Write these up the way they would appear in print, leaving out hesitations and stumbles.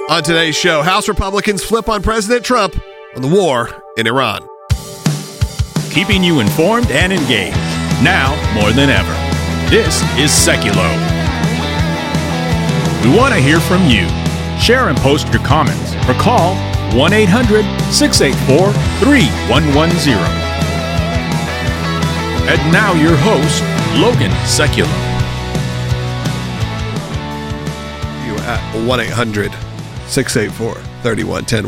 On today's show, House Republicans flip on President Trump on the war in Iran. Keeping you informed and engaged, now more than ever. This is Seculo. We want to hear from you. Share and post your comments or call 1-800-684-3110. And now your host, Logan Seculo. You at 1-800-684-3110,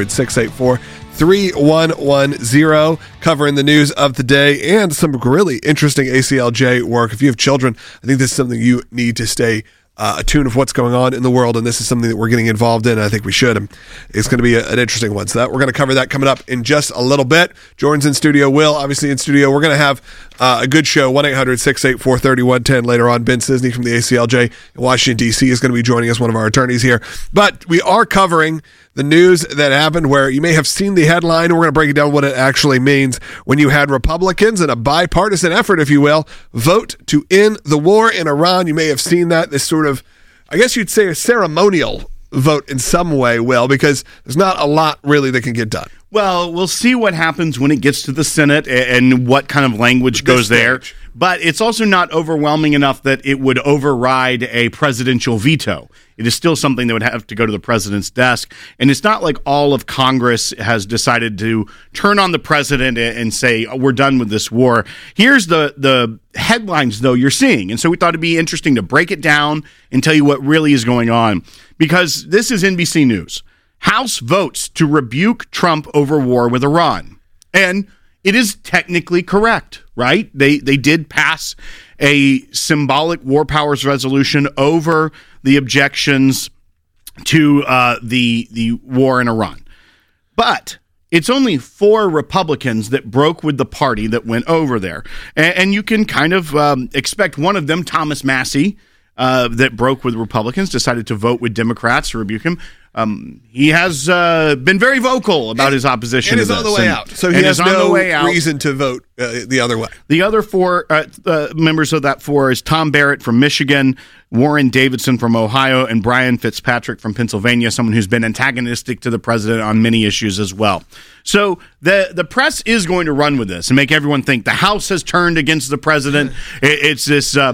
1-800-684-3110, covering the news of the day and some really interesting ACLJ work. If you have children, I think this is something you need to stay attuned of what's going on in the world, and this is something that we're getting involved in. I think we should. It's going to be an interesting one. So that we're going to cover that coming up in just a little bit. Jordan's in studio. Will, obviously in studio. We're going to have a good show, 1-800-684-3110 later on. Ben Cisney from the ACLJ in Washington, D.C. is going to be joining us, one of our attorneys here. But we are covering the news that happened where you may have seen the headline. We're going to break it down what it actually means when you had Republicans in a bipartisan effort, if you will, vote to end the war in Iran. You may have seen that, this sort of, I guess you'd say, a ceremonial vote in some way, Will, because there's not a lot really that can get done. Well, we'll see what happens when it gets to the Senate and what kind of language goes there. But it's also not overwhelming enough that it would override a presidential veto. It is still something that would have to go to the president's desk. And it's not like all of Congress has decided to turn on the president and say, oh, we're done with this war. Here's the headlines, though, you're seeing. And so we thought it'd be interesting to break it down and tell you what really is going on. Because this is NBC News. House votes to rebuke Trump over war with Iran. And it is technically correct, right? They did pass a symbolic war powers resolution over the objections to the war in Iran. But it's only 4 Republicans that broke with the party that went over there. And you can kind of expect one of them, Thomas Massie, that broke with Republicans, decided to vote with Democrats to rebuke him. He has been very vocal about his opposition to this. And is on the way out. So he has no reason to vote the other way. The other 4 members of that 4 is Tom Barrett from Michigan, Warren Davidson from Ohio, and Brian Fitzpatrick from Pennsylvania, someone who's been antagonistic to the president on many issues as well. So the press is going to run with this and make everyone think the House has turned against the president. It's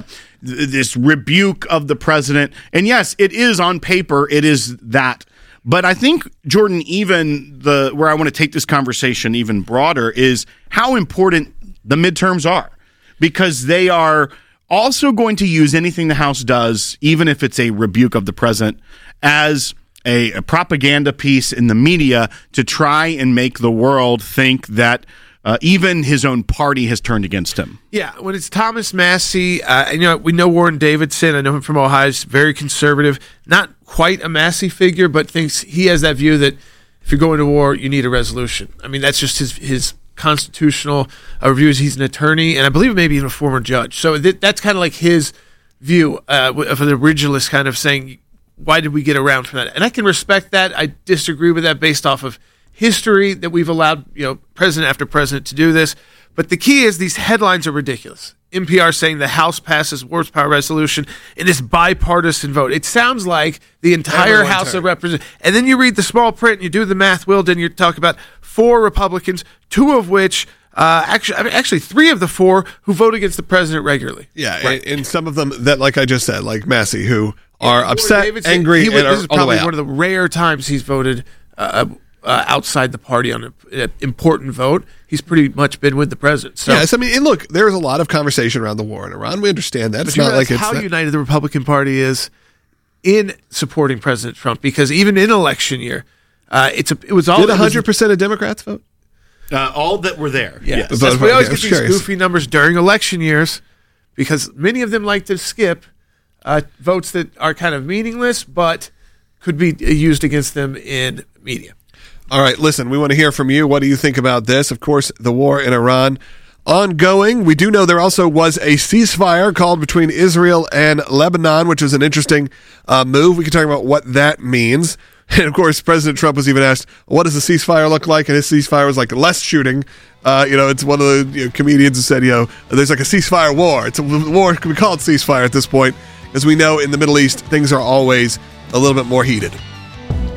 this rebuke of the president. And yes, it is on paper, it is that. But I think, Jordan, even where I want to take this conversation even broader is how important the midterms are. Because they are also going to use anything the House does, even if it's a rebuke of the president, as a propaganda piece in the media to try and make the world think that even his own party has turned against him. Yeah, when it's Thomas Massie, we know Warren Davidson. I know him from Ohio. He's very conservative, not quite a Massie figure, but thinks he has that view that if you're going to war, you need a resolution. I mean, that's just his constitutional reviews. He's an attorney, and I believe maybe even a former judge. So that's kind of like his view of an originalist kind of saying, why did we get around from that? And I can respect that. I disagree with that based off of history that we've allowed, president after president to do this. But the key is these headlines are ridiculous. NPR saying the House passes war power resolution in this bipartisan vote. It sounds like the entire House of Representatives. And then you read the small print, and you do the math, Will, and you talk about 4 Republicans, 2 of which actually 3 of the 4 who vote against the president regularly. Yeah, right. And some of them that, like I just said, like Massie, who are upset, angry, and this is probably one of the rare times he's voted outside the party on an important vote. He's pretty much been with the president. So. Yes, I mean, and look, there's a lot of conversation around the war in Iran. We understand that. It's not like it's how united the Republican Party is in supporting President Trump, because even in election year, it was all. Did 100% of Democrats vote? All that were there. Yeah, yes. We always get these goofy numbers during election years because many of them like to skip votes that are kind of meaningless, but could be used against them in media. All right, listen, we want to hear from you. What do you think about this? Of course, the war in Iran ongoing. We do know there also was a ceasefire called between Israel and Lebanon, which was an interesting move. We can talk about what that means. And, of course, President Trump was even asked, what does the ceasefire look like? And his ceasefire was like less shooting. It's one of the comedians who said, there's like a ceasefire war. It's a war can be called ceasefire at this point. As we know, in the Middle East, things are always a little bit more heated.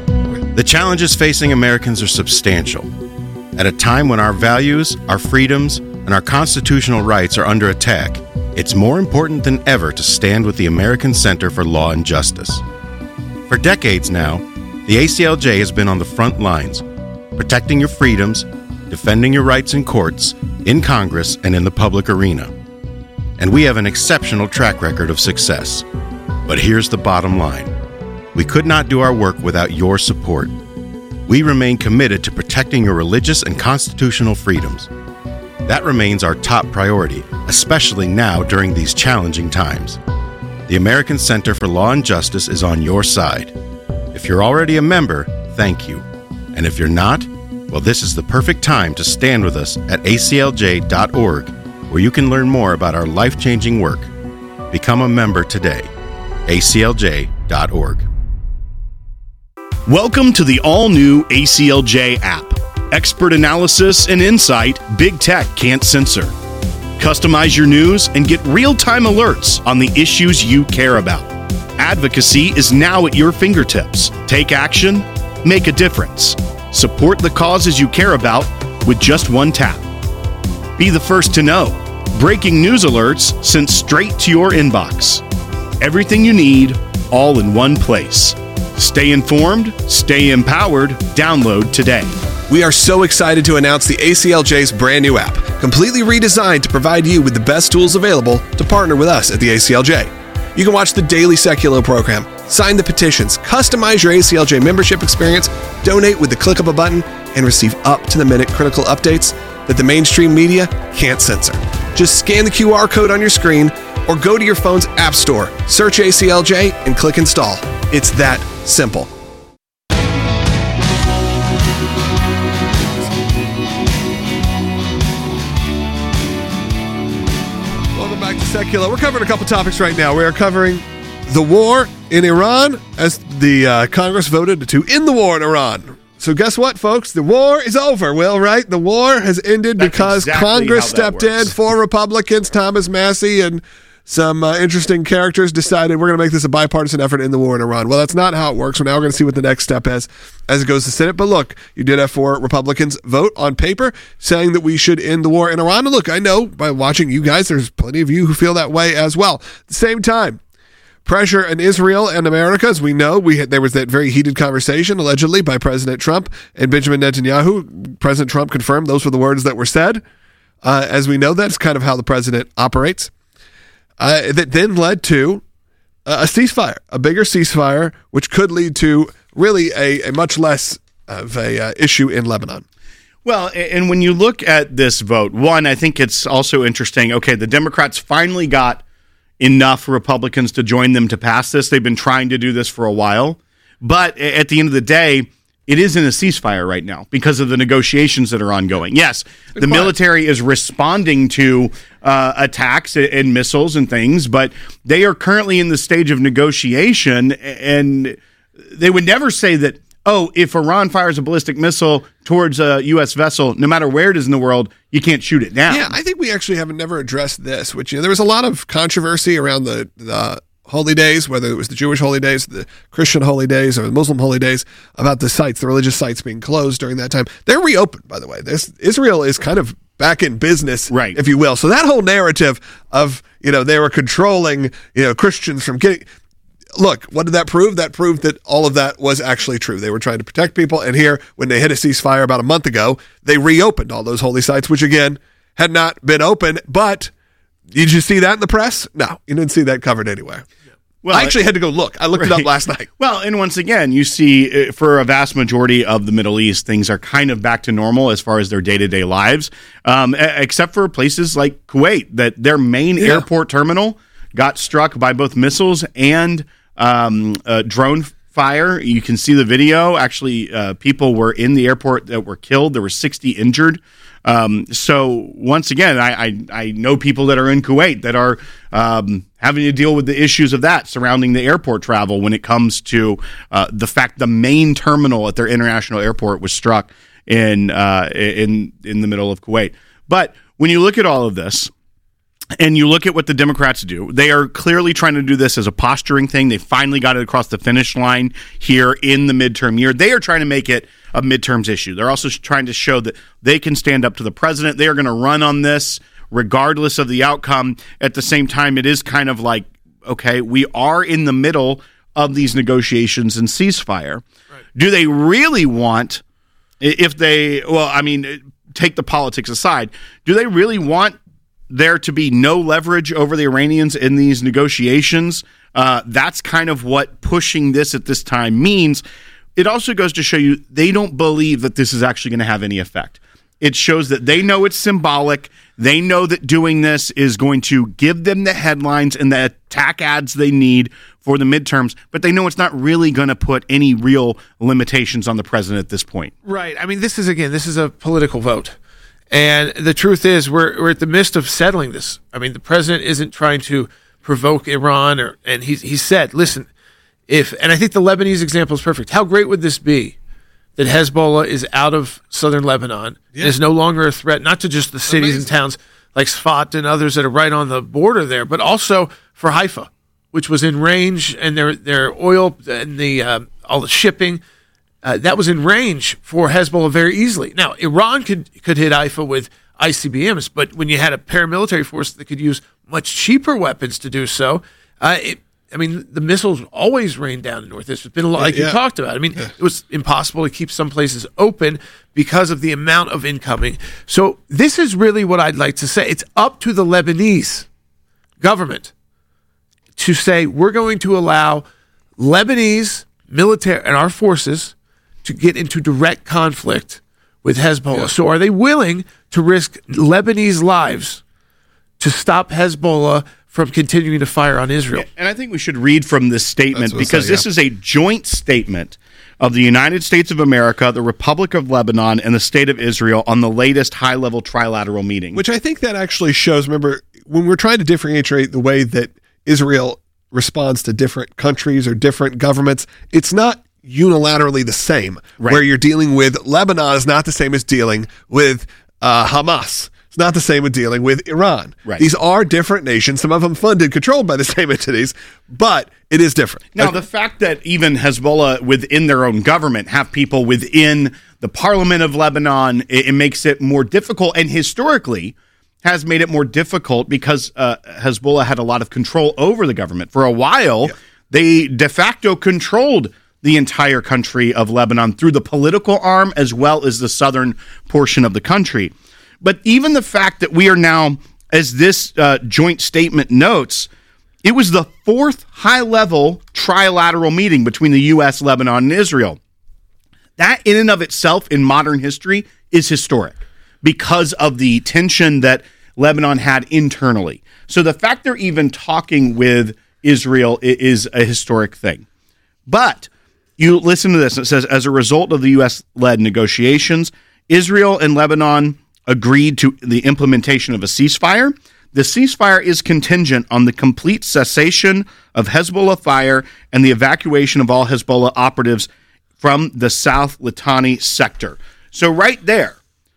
The challenges facing Americans are substantial. At a time when our values, our freedoms, and our constitutional rights are under attack, it's more important than ever to stand with the American Center for Law and Justice. For decades now, the ACLJ has been on the front lines, protecting your freedoms, defending your rights in courts, in Congress, and in the public arena. And we have an exceptional track record of success. But here's the bottom line. We could not do our work without your support. We remain committed to protecting your religious and constitutional freedoms. That remains our top priority, especially now during these challenging times. The American Center for Law and Justice is on your side. If you're already a member, thank you. And if you're not, well, this is the perfect time to stand with us at aclj.org, where you can learn more about our life-changing work. Become a member today. aclj.org. Welcome to the all-new ACLJ app. Expert analysis and insight Big Tech can't censor. Customize your news and get real-time alerts on the issues you care about. Advocacy is now at your fingertips. Take action, make a difference. Support the causes you care about with just one tap. Be the first to know. Breaking news alerts sent straight to your inbox. Everything you need, all in one place. Stay informed, stay empowered. Download today. We are so excited to announce the ACLJ's brand new app, completely redesigned to provide you with the best tools available to partner with us at the ACLJ. You can watch the daily Secular program, sign the petitions, customize your ACLJ membership experience, donate with the click of a button, and receive up-to-the-minute critical updates that the mainstream media can't censor. Just scan the QR code on your screen or go to your phone's app store, search ACLJ, and click install. It's that simple. Welcome back to Secular. We're covering a couple topics right now. We are covering the war in Iran as the Congress voted to end the war in Iran. So guess what, folks? The war is over, Will, right? The war has ended because exactly Congress how that stepped in. works. 4 Republicans, Thomas Massey, and some interesting characters decided we're going to make this a bipartisan effort in the war in Iran. Well, that's not how it works. We're now going to see what the next step is as it goes to Senate. But look, you did have 4 Republicans vote on paper saying that we should end the war in Iran. And look, I know by watching you guys, there's plenty of you who feel that way as well. At the same time, pressure in Israel and America, as we know, there was that very heated conversation, allegedly, by President Trump and Benjamin Netanyahu. President Trump confirmed those were the words that were said. As we know, that's kind of how the president operates. That then led to a ceasefire, a bigger ceasefire, which could lead to really a much less of a issue in Lebanon. Well, and when you look at this vote, one, I think it's also interesting. Okay, the Democrats finally got enough Republicans to join them to pass this. They've been trying to do this for a while. But at the end of the day, it isn't a ceasefire right now because of the negotiations that are ongoing. Yes, the military is responding to attacks and missiles and things, but they are currently in the stage of negotiation, and they would never say that, oh, if Iran fires a ballistic missile towards a U.S. vessel, no matter where it is in the world, you can't shoot it down. Yeah, I think we actually have never addressed this, which, there was a lot of controversy around the holy days, whether it was the Jewish holy days, the Christian holy days, or the Muslim holy days, about the sites, the religious sites being closed during that time. They're reopened, by the way. Israel is kind of back in business, right, if you will. So that whole narrative of, they were controlling, Christians from getting... Look, what did that prove? That proved that all of that was actually true. They were trying to protect people, and here, when they hit a ceasefire about a month ago, they reopened all those holy sites, which, again, had not been open. But did you see that in the press? No, you didn't see that covered anywhere. Well, I actually had to go look. I looked it up last night. Well, and once again, you see, for a vast majority of the Middle East, things are kind of back to normal as far as their day-to-day lives, except for places like Kuwait, that their main airport terminal got struck by both missiles and drone fire. You can see the video. Actually, people were in the airport that were killed. There were 60 injured. So once again, I know people that are in Kuwait that are having to deal with the issues of that surrounding the airport travel when it comes to the fact the main terminal at their international airport was struck in the middle of Kuwait. But when you look at all of this, And you look at what the Democrats do. They are clearly trying to do this as a posturing thing. They finally got it across the finish line here in the midterm year. They are trying to make it a midterms issue. They're also trying to show that they can stand up to the president. They are going to run on this regardless of the outcome. At the same time, it is kind of like, okay, we are in the middle of these negotiations and ceasefire. Right. Do they really want, take the politics aside, do they really want there to be no leverage over the Iranians in these negotiations? That's kind of what pushing this at this time means. It also goes to show you they don't believe that this is actually going to have any effect. It shows that they know it's symbolic. They know that doing this is going to give them the headlines and the attack ads they need for the midterms, but they know it's not really going to put any real limitations on the president at this point. Right. I mean, this is a political vote. And the truth is, we're at the midst of settling this. I mean, the president isn't trying to provoke Iran, and he said, listen, and I think the Lebanese example is perfect. How great would this be that Hezbollah is out of southern Lebanon and is no longer a threat, not to just the cities and towns like Sfat and others that are right on the border there, but also for Haifa, which was in range, and their oil and all the shipping. That was in range for Hezbollah very easily. Now, Iran could hit Haifa with ICBMs, but when you had a paramilitary force that could use much cheaper weapons to do so, the missiles always rain down in Northeast. It's been a lot, like you talked about. I mean, it was impossible to keep some places open because of the amount of incoming. So this is really what I'd like to say. It's up to the Lebanese government to say, we're going to allow Lebanese military and our forces to get into direct conflict with Hezbollah. Yeah. So are they willing to risk Lebanese lives to stop Hezbollah from continuing to fire on Israel? And I think we should read from this statement because this is a joint statement of the United States of America, the Republic of Lebanon, and the State of Israel on the latest high-level trilateral meeting. Which I think that actually shows, remember, when we're trying to differentiate the way that Israel responds to different countries or different governments, it's not unilaterally the same. Right. Where you're dealing with Lebanon is not the same as dealing with Hamas. It's not the same with dealing with Iran. Right. These are different nations, some of them funded, controlled by the same entities, but it is different. Now, the fact that even Hezbollah within their own government have people within the parliament of Lebanon, it makes it more difficult, and historically has made it more difficult because Hezbollah had a lot of control over the government. For a while, they de facto controlled the entire country of Lebanon through the political arm as well as the southern portion of the country. But even the fact that we are now, as this joint statement notes, it was the fourth high-level trilateral meeting between the U.S., Lebanon, and Israel. That in and of itself in modern history is historic because of the tension that Lebanon had internally. So the fact they're even talking with Israel is a historic thing. But you listen to this. It says, as a result of the U.S.-led negotiations, Israel and Lebanon agreed to the implementation of a ceasefire. The ceasefire is contingent on the complete cessation of Hezbollah fire and the evacuation of all Hezbollah operatives from the South Litani sector. So right there,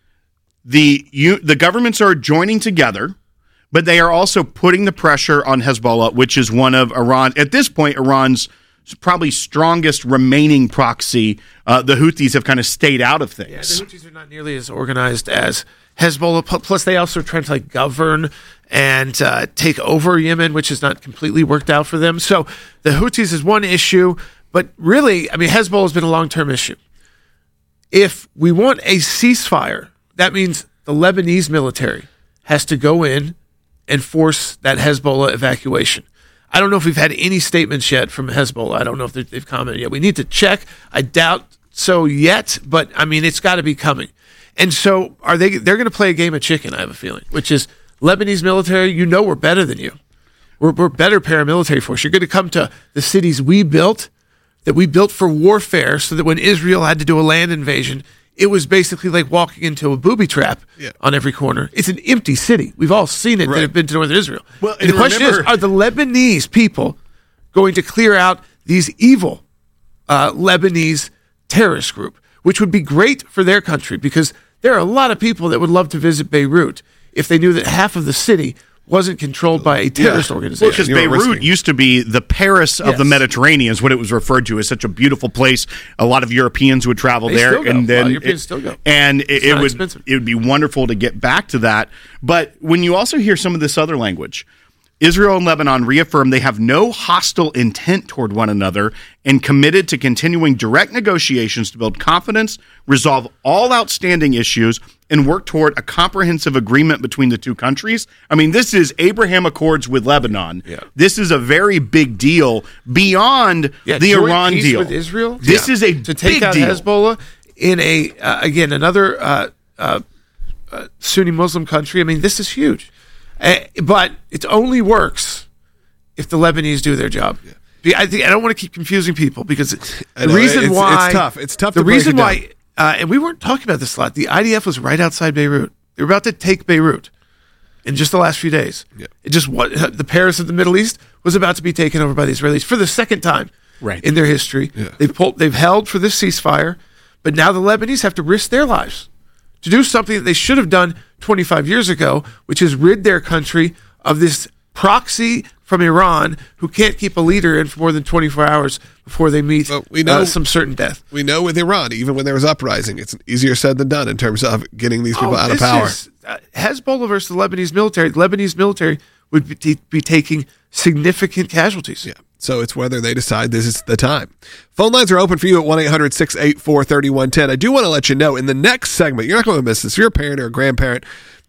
the governments are joining together, but they are also putting the pressure on Hezbollah, which is one of Iran, at this point, Iran's probably strongest remaining proxy. The Houthis have kind of stayed out of things. Yeah, the Houthis are not nearly as organized as Hezbollah. Plus, they also are trying to govern and take over Yemen, which has not completely worked out for them. So the Houthis is one issue, but really, Hezbollah has been a long-term issue. If we want a ceasefire, that means the Lebanese military has to go in and force that Hezbollah evacuation. I don't know if we've had any statements yet from Hezbollah. I don't know if they've commented yet. We need to check. I doubt so yet, but it's got to be coming. And so they're going to play a game of chicken, I have a feeling, which is Lebanese military, we're better than you. We're better paramilitary force. You're going to come to the cities we built for warfare so that when Israel had to do a land invasion, it was basically like walking into a booby trap on every corner. It's an empty city. We've all seen it that have been to northern Israel. Well, and the question is, are the Lebanese people going to clear out these evil Lebanese terrorist group, which would be great for their country because there are a lot of people that would love to visit Beirut if they knew that half of the city wasn't controlled by a terrorist organization. Because Beirut used to be the Paris of the Mediterranean, is what it was referred to as. Such a beautiful place. A lot of Europeans would travel there, and then Europeans still go. And it would be wonderful to get back to that. But when you also hear some of this other language, Israel and Lebanon reaffirm they have no hostile intent toward one another and committed to continuing direct negotiations to build confidence, resolve all outstanding issues, and work toward a comprehensive agreement between the two countries. I mean, this is Abraham Accords with Lebanon. Yeah. This is a very big deal beyond the Iran deal with Israel. This is a to take big out deal. Hezbollah in another Sunni Muslim country. I mean, this is huge. But it only works if the Lebanese do their job. Yeah. I don't want to keep confusing people because the reason why it's tough. It's tough. The reason why, and we weren't talking about this a lot. The IDF was right outside Beirut. They were about to take Beirut in just the last few days. Yeah. The Paris of the Middle East was about to be taken over by the Israelis for the second time in their history. Yeah. They've held for this ceasefire, but now the Lebanese have to risk their lives to do something that they should have done 25 years ago, which is rid their country of this proxy from Iran who can't keep a leader in for more than 24 hours before they meet some certain death. We know with Iran, even when there was uprising, it's easier said than done in terms of getting these people out of power. Hezbollah versus the Lebanese military. The Lebanese military would be taking significant casualties. Yeah. So it's whether they decide this is the time. Phone lines are open for you at 1-800-684-3110. I do want to let you know, in the next segment, you're not going to miss this. If you're a parent or a grandparent,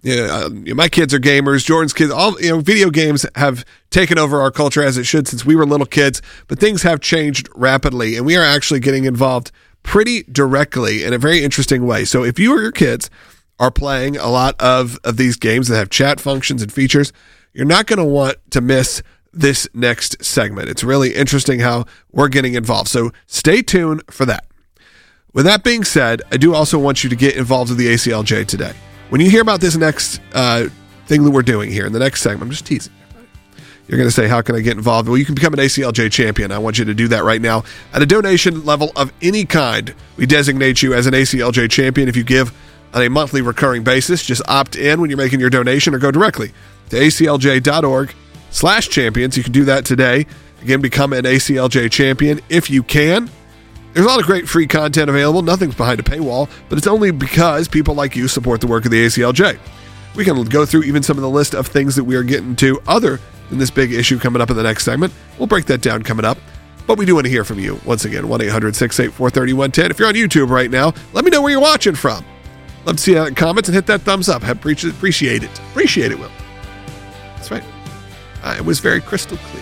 my kids are gamers, Jordan's kids, video games have taken over our culture as it should since we were little kids, but things have changed rapidly, and we are actually getting involved pretty directly in a very interesting way. So if you or your kids are playing a lot of these games that have chat functions and features, you're not going to want to miss this next segment. It's really interesting how we're getting involved. So stay tuned for that. With that being said, I do also want you to get involved with the ACLJ today. When you hear about this next thing that we're doing here in the next segment, I'm just teasing. You're going to say, how can I get involved? Well, you can become an ACLJ champion. I want you to do that right now. At a donation level of any kind, we designate you as an ACLJ champion. If you give on a monthly recurring basis, just opt in when you're making your donation or go directly to aclj.org/champions. You can do that today. Again, become an ACLJ champion if you can. There's a lot of great free content available. Nothing's behind a paywall, but it's only because people like you support the work of the ACLJ. We can go through even some of the list of things that we are getting to other than this big issue coming up in the next segment. We'll break that down coming up. But we do want to hear from you. Once again, 1-800-684-3110. If you're on YouTube right now, let me know where you're watching from. Love to see that in comments and hit that thumbs up. Appreciate it. Appreciate it, Will. That's right. It was very crystal clear.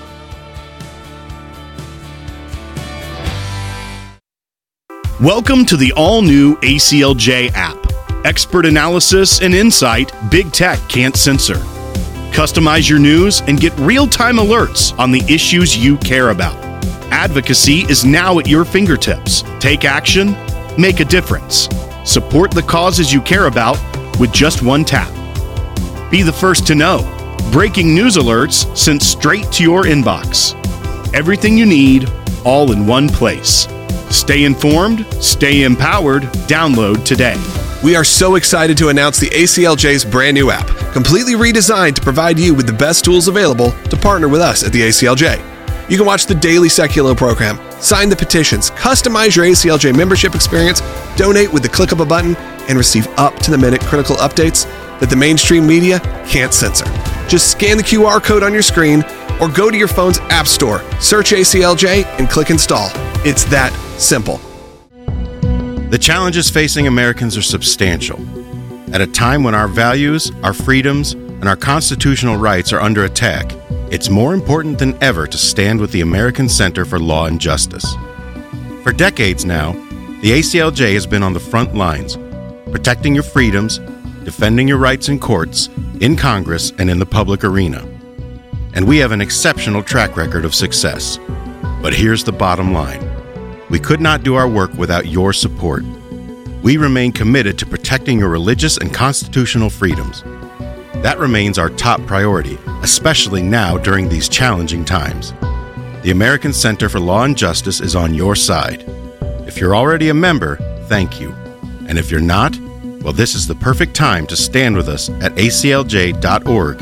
Welcome to the all-new ACLJ app. Expert analysis and insight big tech can't censor. Customize your news and get real-time alerts on the issues you care about. Advocacy is now at your fingertips. Take action, make a difference. Support the causes you care about with just one tap. Be the first to know. Breaking news alerts sent straight to your inbox. Everything you need, all in one place. Stay informed, stay empowered. Download today. We are so excited to announce the ACLJ's brand new app, completely redesigned to provide you with the best tools available to partner with us at the ACLJ. You can watch the daily Seculo program, sign the petitions, customize your ACLJ membership experience, donate with the click of a button, and receive up-to-the-minute critical updates that the mainstream media can't censor. Just scan the QR code on your screen or go to your phone's app store, search ACLJ, and click install. It's that simple. The challenges facing Americans are substantial. At a time when our values, our freedoms, and our constitutional rights are under attack, it's more important than ever to stand with the American Center for Law and Justice. For decades now, the ACLJ has been on the front lines, protecting your freedoms, defending your rights in courts, in Congress, and in the public arena. And we have an exceptional track record of success. But here's the bottom line. We could not do our work without your support. We remain committed to protecting your religious and constitutional freedoms. That remains our top priority, especially now during these challenging times. The American Center for Law and Justice is on your side. If you're already a member, thank you. And if you're not, well, this is the perfect time to stand with us at aclj.org,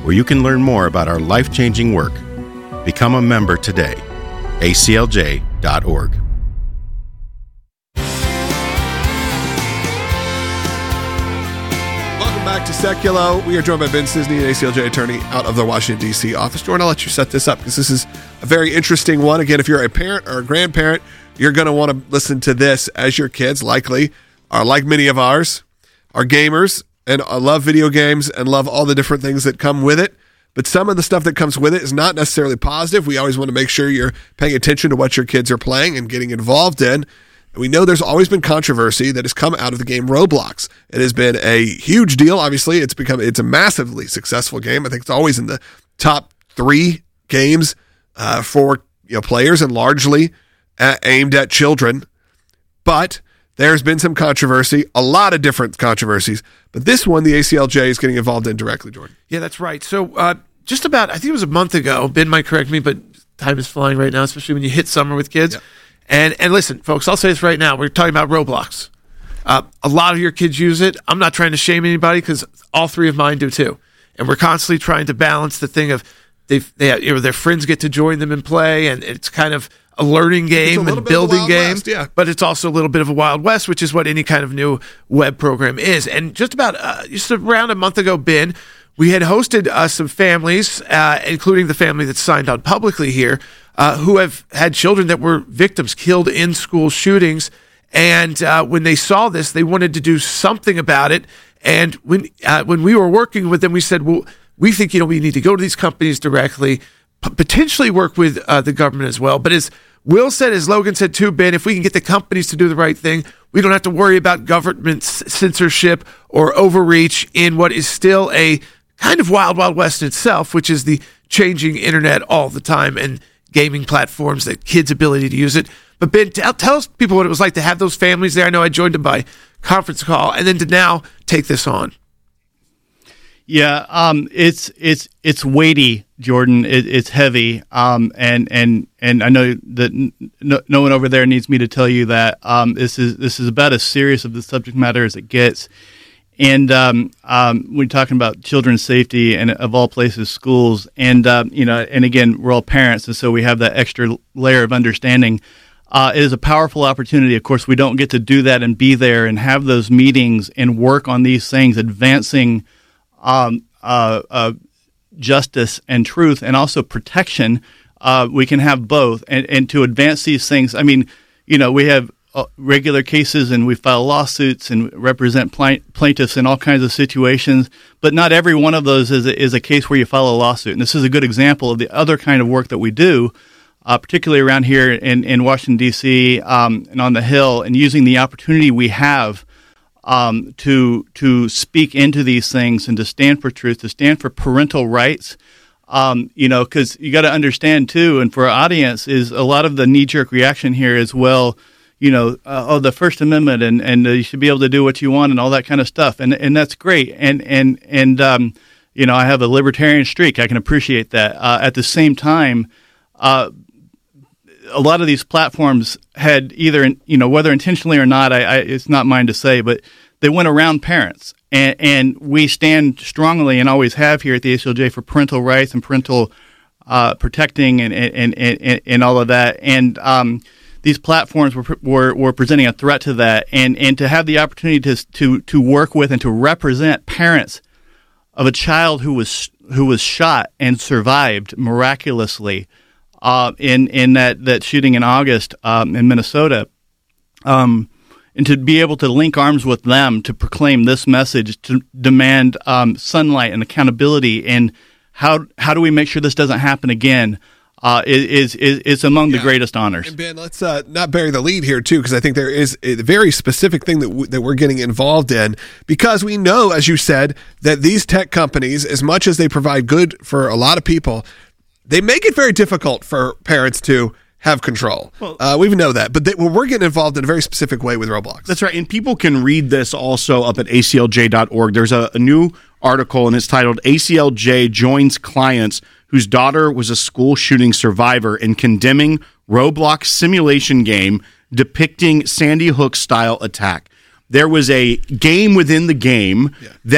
where you can learn more about our life-changing work. Become a member today. aclj.org. Welcome back to Seculo. We are joined by Ben Cisney, an ACLJ attorney out of the Washington, D.C. office. Jordan, I'll let you set this up because this is a very interesting one. Again, if you're a parent or a grandparent, you're going to want to listen to this as your kids likely are, like many of ours, are gamers and love video games and love all the different things that come with it. But some of the stuff that comes with it is not necessarily positive. We always want to make sure you're paying attention to what your kids are playing and getting involved in. And we know there's always been controversy that has come out of the game Roblox. It has been a huge deal. Obviously, it's a massively successful game. I think it's always in the top 3 games for players and largely aimed at children. But there's been some controversy, a lot of different controversies. But this one, the ACLJ is getting involved in directly, Jordan. Yeah, that's right. So just about, I think it was a month ago, Ben might correct me, but time is flying right now, especially when you hit summer with kids. Yeah. And listen, folks, I'll say this right now. We're talking about Roblox. A lot of your kids use it. I'm not trying to shame anybody because all 3 of mine do too. And we're constantly trying to balance the thing of their friends get to join them and play, and it's kind of a learning game and building game, West, but it's also a little bit of a Wild West, which is what any kind of new web program is. And just around a month ago, Ben, we had hosted some families, including the family that's signed on publicly here, who have had children that were victims, killed in school shootings. And when they saw this, they wanted to do something about it. And when we were working with them, we said, well, we think we need to go to these companies directly, potentially work with the government as well. But as Will said, as Logan said too, Ben, if we can get the companies to do the right thing, we don't have to worry about government censorship or overreach in what is still a kind of wild, wild west in itself, which is the changing internet all the time and gaming platforms, the kids' ability to use it. But Ben, tell us people what it was like to have those families there. I know I joined them by conference call, and then to now take this on. Yeah, it's weighty, Jordan. It's heavy, and I know that no one over there needs me to tell you that this is about as serious of the subject matter as it gets. And we're talking about children's safety and, of all places, schools. And and again, we're all parents, and so we have that extra layer of understanding. It is a powerful opportunity. Of course, we don't get to do that and be there and have those meetings and work on these things, advancing justice and truth, and also protection. We can have both, and to advance these things. I mean, we have regular cases, and we file lawsuits and represent plaintiffs in all kinds of situations. But not every one of those is a case where you file a lawsuit. And this is a good example of the other kind of work that we do, particularly around here in Washington, D.C. And on the Hill, and using the opportunity we have to speak into these things and to stand for truth, to stand for parental rights, because you got to understand too, and for our audience, is a lot of the knee-jerk reaction here is, well, the First Amendment and you should be able to do what you want and all that kind of stuff, and that's great, and I have a libertarian streak. I can appreciate that. At the same time, a lot of these platforms had either, whether intentionally or not, it's not mine to say, but they went around parents. And we stand strongly, and always have here at the ACLJ, for parental rights and parental protecting and all of that. And these platforms were presenting a threat to that. And to have the opportunity to work with and to represent parents of a child who was shot and survived miraculously in that shooting in August in Minnesota, and to be able to link arms with them to proclaim this message, to demand sunlight and accountability, and how do we make sure this doesn't happen again, is among the greatest honors. And Ben, let's not bury the lead here too, because I think there is a very specific thing that we're getting involved in, because we know, as you said, that these tech companies, as much as they provide good for a lot of people, they make it very difficult for parents to have control. Well, we know that, but we're getting involved in a very specific way with Roblox. That's right, and people can read this also up at aclj.org. There's a new article, and it's titled "ACLJ Joins Clients Whose Daughter Was a School Shooting Survivor in Condemning Roblox Simulation Game Depicting Sandy Hook-Style Attack." There was a game within the game that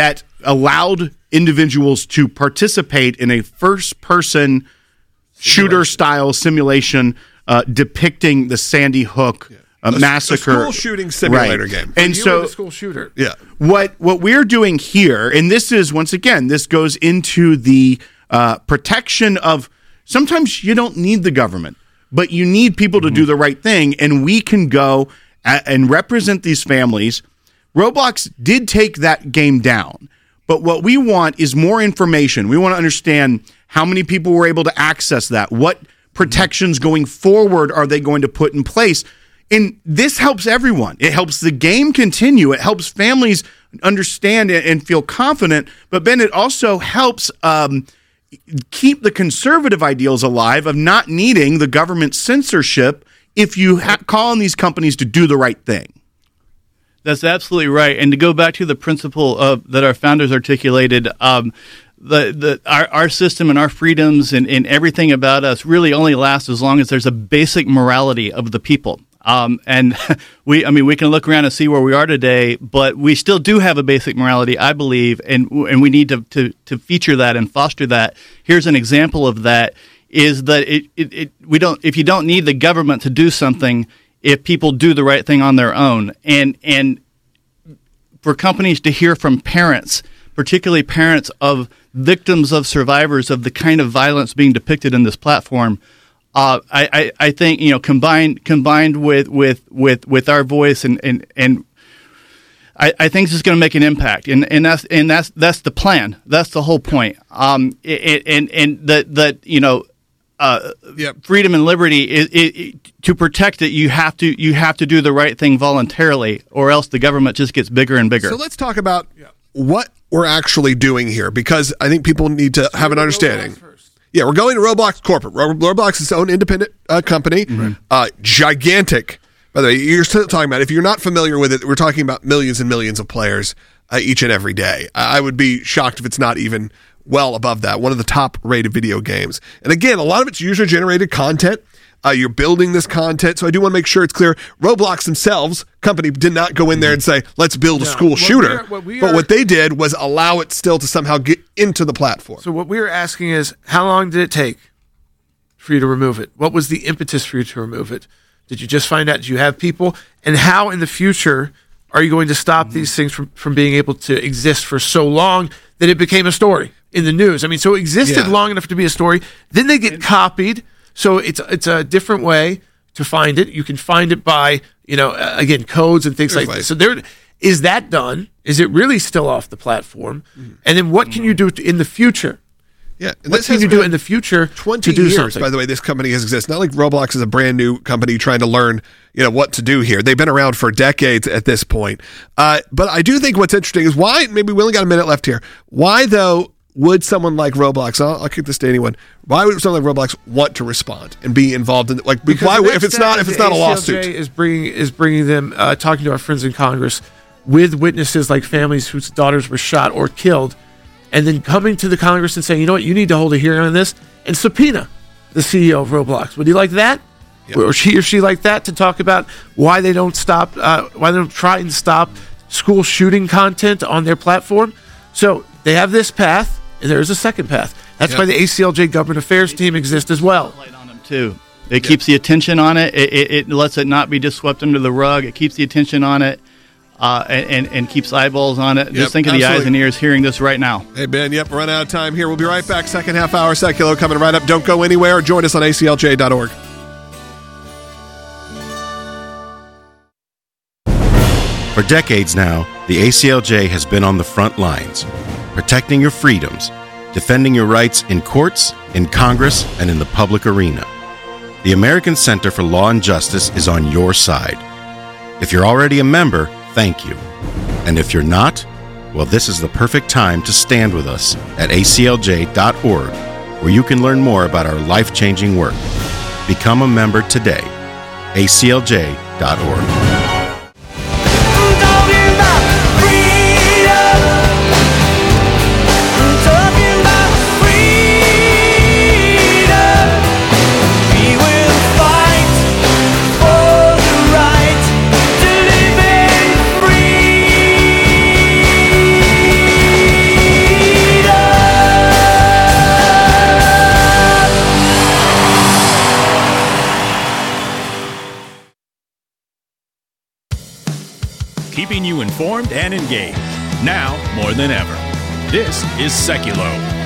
allowed individuals to participate in a first-person shooter-style simulation depicting the Sandy Hook massacre. A school shooting simulator game. And so the school shooter. Yeah. What we're doing here, and this is, once again, this goes into the protection of, sometimes you don't need the government, but you need people to do the right thing, and we can go and represent these families. Roblox did take that game down, but what we want is more information. We want to understand how many people were able to access that, what protections going forward are they going to put in place. And this helps everyone. It helps the game continue. It helps families understand and feel confident. But Ben, it also helps keep the conservative ideals alive of not needing the government censorship if you call on these companies to do the right thing. That's absolutely right. And to go back to the principle that our founders articulated, our system and our freedoms and everything about us really only lasts as long as there's a basic morality of the people. And we can look around and see where we are today, but we still do have a basic morality, I believe, and we need to feature that and foster that. Here's an example of that: is that if you don't need the government to do something, if people do the right thing on their own, and for companies to hear from parents, particularly parents of victims of survivors of the kind of violence being depicted in this platform. I think, combined with our voice and I think this is going to make an impact, and that's the plan. That's the whole point. Freedom and liberty to protect it. You have to do the right thing voluntarily, or else the government just gets bigger and bigger. So let's talk about what we're actually doing here, because I think people need to have an understanding. Yeah, we're going to Roblox Corporate. Roblox is its own independent company. Gigantic. By the way, you're still talking about, if you're not familiar with it, we're talking about millions and millions of players each and every day. I would be shocked if it's not even well above that. One of the top rated video games. And again, a lot of it's user-generated content. You're building this content. So I do want to make sure it's clear. Roblox themselves, company, did not go in there and say, let's build a school shooter. But what they did was allow it still to somehow get into the platform. So what we were asking is, how long did it take for you to remove it? What was the impetus for you to remove it? Did you just find out? Do you have people? And how in the future are you going to stop these things from being able to exist for so long that it became a story in the news? I mean, so it existed long enough to be a story. Then they get copied. So it's a different way to find it. You can find it by, again, codes and things like that. So is that done? Is it really still off the platform? And then what can you do in the future? Yeah, what can you do in the future 20 to do years, something? by the way, this company has existed. Not like Roblox is a brand new company trying to learn, what to do here. They've been around for decades at this point. But I do think what's interesting is why, maybe we only got a minute left here. Why, though, would someone like Roblox, I'll kick this to anyone, why would someone like Roblox want to respond and be involved in it? Like, why, if it's not a lawsuit? Is bringing them, talking to our friends in Congress with witnesses like families whose daughters were shot or killed, and then coming to the Congress and saying, you know what, you need to hold a hearing on this and subpoena the CEO of Roblox. Would you like that? Yep. Or she like that, to talk about why they don't try and stop school shooting content on their platform? So they have this path, and there is a second path. That's why the ACLJ Government Affairs team exists as well. On them too. It keeps the attention on it. It lets it not be just swept under the rug. It keeps the attention on it. And keeps eyeballs on it. Just think of the eyes and ears hearing this right now. Hey, Ben, run out of time here. We'll be right back. Second half hour, Secular coming right up. Don't go anywhere. Join us on aclj.org. For decades now, the ACLJ has been on the front lines, protecting your freedoms, defending your rights in courts, in Congress, and in the public arena. The American Center for Law and Justice is on your side. If you're already a member, thank you. And if you're not, well, this is the perfect time to stand with us at aclj.org, where you can learn more about our life-changing work. Become a member today. aclj.org. keeping you informed and engaged. Now more than ever. This is Seculo.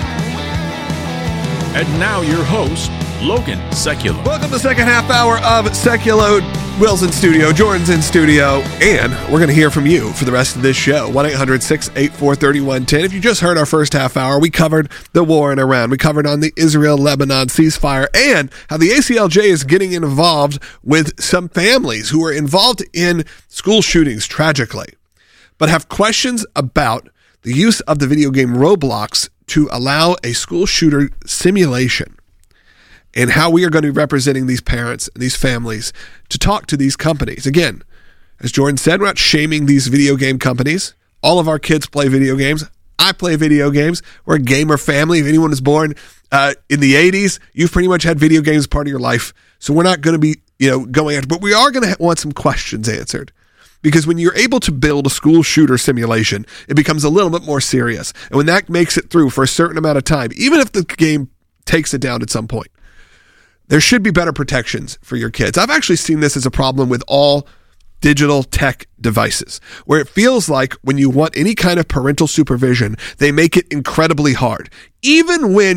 And now your host, Logan Seculo. Welcome to the second half hour of Seculo. Will's in studio, Jordan's in studio, and we're going to hear from you for the rest of this show. 1-800-684-3110. If you just heard our first half hour, we covered the war in Iran. We covered on the Israel-Lebanon ceasefire and how the ACLJ is getting involved with some families who are involved in school shootings, tragically, but have questions about the use of the video game Roblox to allow a school shooter simulation, and how we are going to be representing these parents and these families to talk to these companies. Again, as Jordan said, we're not shaming these video game companies. All of our kids play video games. I play video games. We're a gamer family. If anyone was born in the 80s, you've pretty much had video games part of your life. So we're not going to be, going after, but we are going to want some questions answered. Because when you're able to build a school shooter simulation, it becomes a little bit more serious. And when that makes it through for a certain amount of time, even if the game takes it down at some point, there should be better protections for your kids. I've actually seen this as a problem with all digital tech devices, where it feels like when you want any kind of parental supervision, they make it incredibly hard, even when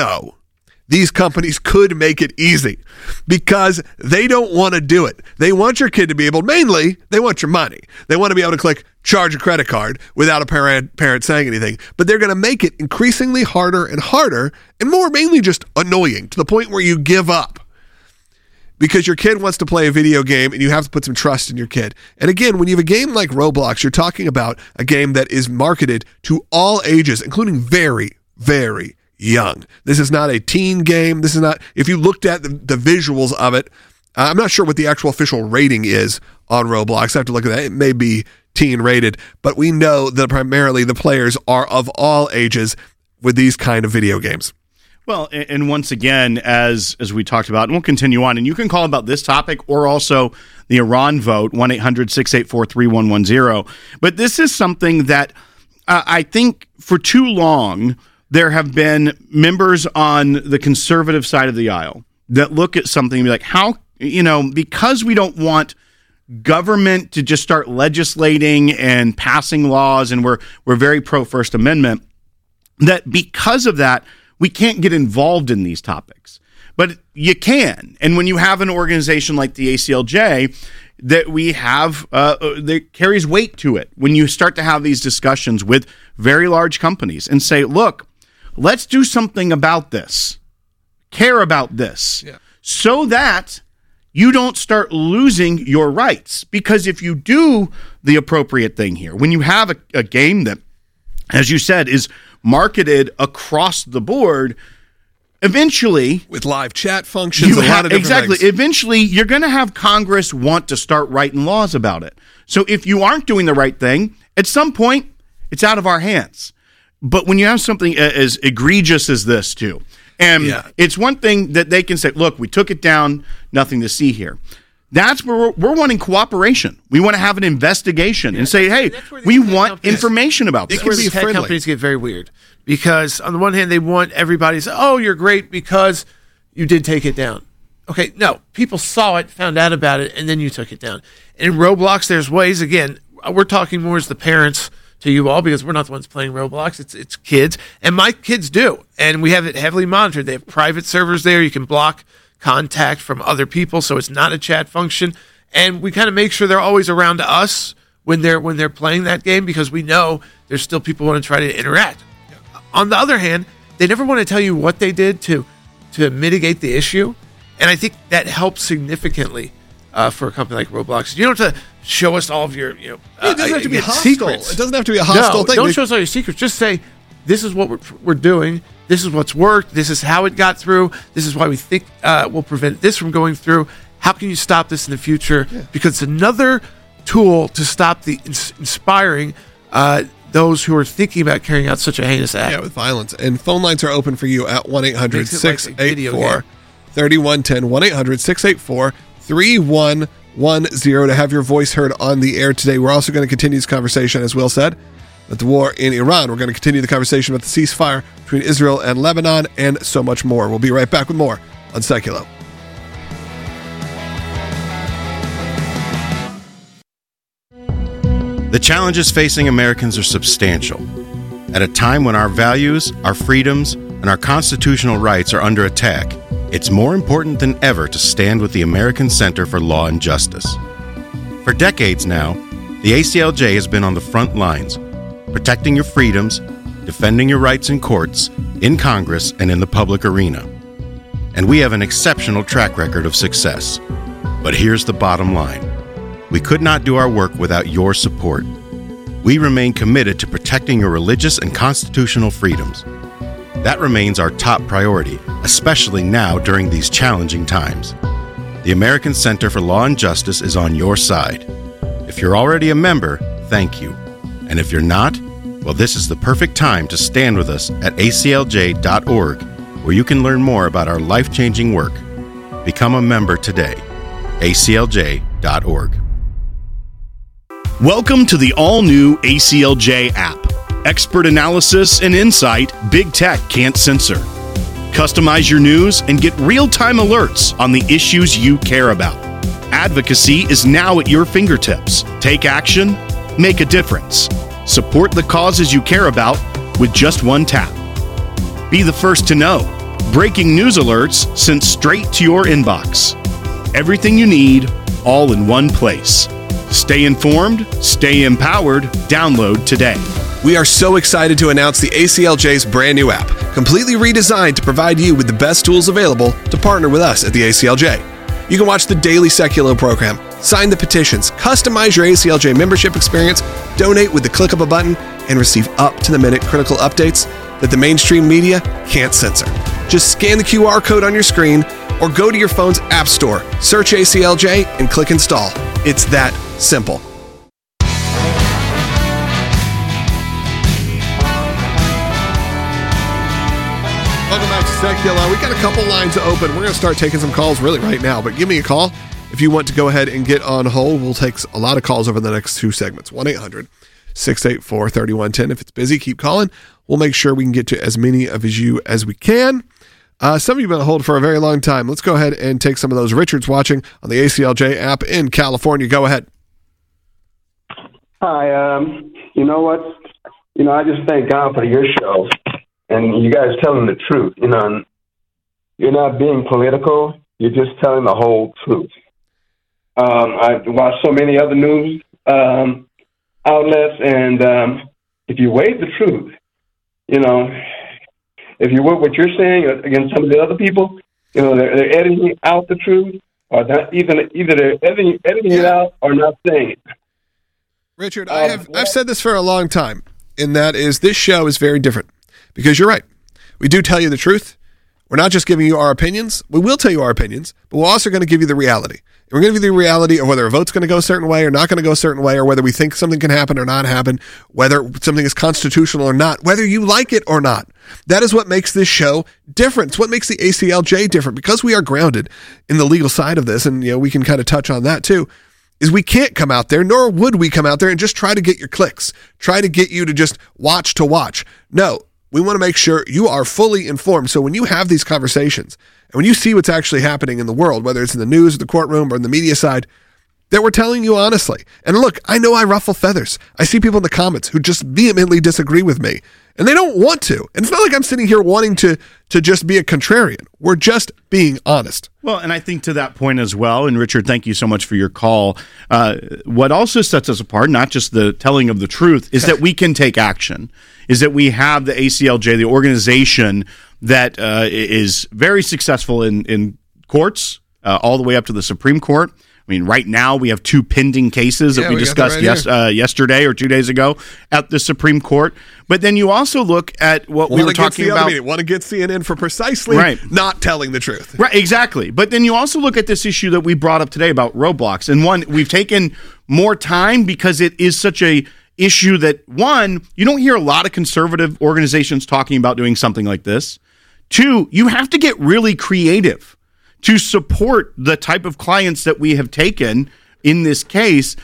these companies could make it easy, because they don't want to do it. They want your kid to be able, mainly, they want your money. They want to be able to click charge a credit card without a parent saying anything, but they're going to make it increasingly harder and harder, and more mainly just annoying, to the point where you give up because your kid wants to play a video game and you have to put some trust in your kid. And again, when you have a game like Roblox, you're talking about a game that is marketed to all ages, including very, very young. This is not a teen game. This is not, if you looked at the visuals of it, I'm not sure what the actual official rating is on Roblox. I have to look at that. It may be teen rated, but we know that primarily the players are of all ages with these kind of video games. Well, and once again, as we talked about, and we'll continue on, and you can call about this topic or also the Iran vote, 1-800-684-3110. But this is something that I think for too long, there have been members on the conservative side of the aisle that look at something and be like, how, because we don't want government to just start legislating and passing laws, and we're very pro First Amendment, that because of that, we can't get involved in these topics. But you can. And when you have an organization like the ACLJ that we have, that carries weight to it, when you start to have these discussions with very large companies and say, look, let's do something about this, care about this, so that you don't start losing your rights. Because if you do the appropriate thing here, when you have a game that, as you said, is marketed across the board, eventually, with live chat functions, eventually, you're going to have Congress want to start writing laws about it. So if you aren't doing the right thing, at some point, it's out of our hands. But when you have something as egregious as this, too, and it's one thing that they can say, look, we took it down, nothing to see here. That's where we're wanting cooperation. We want to have an investigation and say, hey, we want information about this. This is where the tech companies get very weird, because on the one hand, they want everybody to say, oh, you're great because you did take it down. Okay, no, people saw it, found out about it, and then you took it down. And in Roblox, there's ways, again, we're talking more as the parents to you all, because we're not the ones playing Roblox. It's kids, and my kids do, and we have it heavily monitored. They have private servers there. You can block contact from other people, so it's not a chat function, and we kind of make sure they're always around us when they're playing that game, because we know there's still people who want to try to interact. On the other hand, they never want to tell you what they did to mitigate the issue, and I think that helps significantly for a company like Roblox. You don't have to show us all of your it doesn't have to be hostile. Secrets. It doesn't have to be a hostile thing. Don't show us all your secrets. Just say, this is what we're doing. This is what's worked. This is how it got through. This is why we think we'll prevent this from going through. How can you stop this in the future? Yeah. Because it's another tool to stop the inspiring those who are thinking about carrying out such a heinous act. Yeah, with violence. And phone lines are open for you at 1-800-684-3110. 1-800-684-3110 to have your voice heard on the air today. We're also going to continue this conversation, as Will said, about the war in Iran. We're going to continue the conversation about the ceasefire between Israel and Lebanon, and so much more. We'll be right back with more on Seculo. The challenges facing Americans are substantial. At a time when our values, our freedoms, and our constitutional rights are under attack, it's more important than ever to stand with the American Center for Law and Justice. For decades now, the ACLJ has been on the front lines, protecting your freedoms, defending your rights in courts, in Congress, and in the public arena. And we have an exceptional track record of success. But here's the bottom line. We could not do our work without your support. We remain committed to protecting your religious and constitutional freedoms. That remains our top priority, especially now during these challenging times. The American Center for Law and Justice is on your side. If you're already a member, thank you. And if you're not, well, this is the perfect time to stand with us at aclj.org, where you can learn more about our life-changing work. Become a member today. aclj.org. Welcome to the all-new ACLJ app. Expert analysis and insight big tech can't censor. Customize your news and get real-time alerts on the issues you care about. Advocacy is now at your fingertips. Take action, make a difference. Support the causes you care about with just one tap. Be the first to know. Breaking news alerts sent straight to your inbox. Everything you need, all in one place. Stay informed, stay empowered. Download today. We are so excited to announce the ACLJ's brand new app, completely redesigned to provide you with the best tools available to partner with us at the ACLJ. You can watch the daily Secular program, sign the petitions, customize your ACLJ membership experience, donate with the click of a button, and receive up-to-the-minute critical updates that the mainstream media can't censor. Just scan the QR code on your screen or go to your phone's app store, search ACLJ, and click install. It's that simple. Welcome back to Secular. We got a couple lines open. We're going to start taking some calls really right now, but give me a call if you want to go ahead and get on hold. We'll take a lot of calls over the next two segments. 1-800-684-3110. If it's busy, keep calling. We'll make sure we can get to as many of you as we can. Some of you have been on hold for a very long time. Let's go ahead and take some of those. Richard's watching on the ACLJ app in California. Go ahead. Hi. You know what? I just thank God for your show and you guys telling the truth. You're not being political. You're just telling the whole truth. I watch so many other news outlets, and if you weigh the truth, if you work what you're saying against some of the other people, they're editing out the truth, or either they're editing it out or not saying it. Richard, I've said this for a long time, and that is this show is very different because you're right. We do tell you the truth. We're not just giving you our opinions. We will tell you our opinions, but we're also going to give you the reality. And we're going to give you the reality of whether a vote's going to go a certain way or not going to go a certain way, or whether we think something can happen or not happen, whether something is constitutional or not, whether you like it or not. That is what makes this show different. It's what makes the ACLJ different, because we are grounded in the legal side of this, and we can kind of touch on that too, is we can't come out there, nor would we come out there and just try to get your clicks, try to get you to just watch to watch. No, we want to make sure you are fully informed. So when you have these conversations and when you see what's actually happening in the world, whether it's in the news or the courtroom or in the media side, that we're telling you honestly. And look, I know I ruffle feathers. I see people in the comments who just vehemently disagree with me, and they don't want to. And it's not like I'm sitting here wanting to just be a contrarian. We're just being honest. Well, and I think to that point as well, and Richard, thank you so much for your call. What also sets us apart, not just the telling of the truth, is that we can take action, is that we have the ACLJ, the organization that is very successful in courts, all the way up to the Supreme Court. I mean, right now we have two pending cases that we discussed yesterday or 2 days ago at the Supreme Court. But then you also look at what we were talking about. One against CNN for precisely not telling the truth. Right, exactly. But then you also look at this issue that we brought up today about roadblocks. And one, we've taken more time because it is such a issue that, one, you don't hear a lot of conservative organizations talking about doing something like this. Two, you have to get really creative to support the type of clients that we have taken in this case,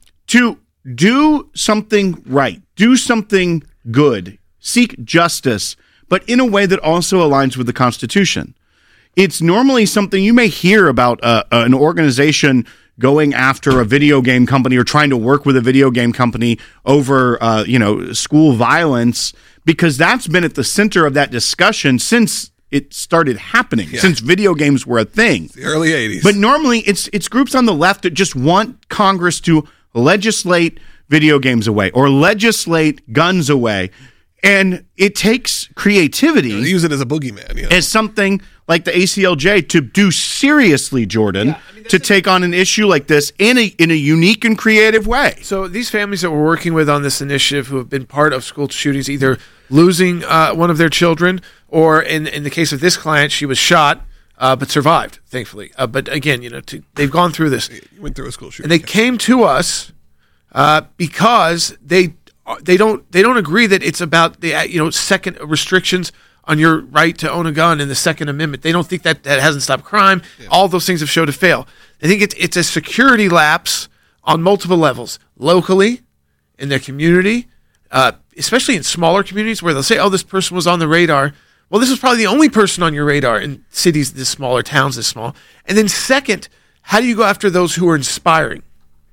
to do something right, do something good, seek justice, but in a way that also aligns with the Constitution. It's normally something you may hear about an organization going after a video game company or trying to work with a video game company over, school violence, because that's been at the center of that discussion since it started happening, since video games were a thing. The early 80s. But normally it's groups on the left that just want Congress to legislate video games away or legislate guns away. And it takes creativity. They use it as a boogeyman. As something like the ACLJ to do seriously, Jordan, to take on an issue like this in a unique and creative way. So these families that we're working with on this initiative who have been part of school shootings, either losing one of their children or in the case of this client, she was shot but survived, thankfully. But again, they've gone through this. You went through a school shooting. And they came to us because they don't agree that it's about the second restrictions on your right to own a gun in the Second Amendment. They don't think that hasn't stopped crime. Yeah. All those things have shown to fail. I think it's a security lapse on multiple levels, locally, in their community, especially in smaller communities where they'll say, "Oh, this person was on the radar." Well, this was probably the only person on your radar in cities this small or towns this small. And then second, how do you go after those who are inspiring